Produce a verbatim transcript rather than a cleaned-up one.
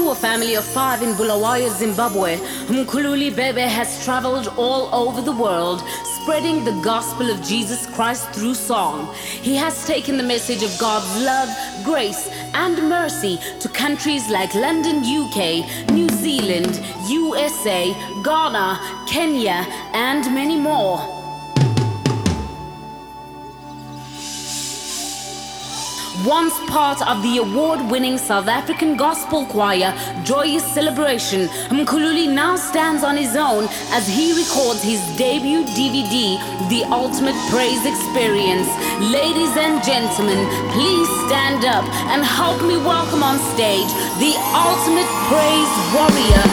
a family of five in Bulawayo, Zimbabwe, Mkhululi Bebe has traveled all over the world, spreading the gospel of Jesus Christ through song. He has taken the message of God's love, grace, and mercy to countries like London, U K, New Zealand, U S A, Ghana, Kenya, and many more. Once part of the award-winning South African gospel choir Joyous Celebration, Mkhululi now stands on his own as he records his debut D V D, The Ultimate Praise Experience. Ladies and gentlemen, please stand up and help me welcome on stage the Ultimate Praise Warrior,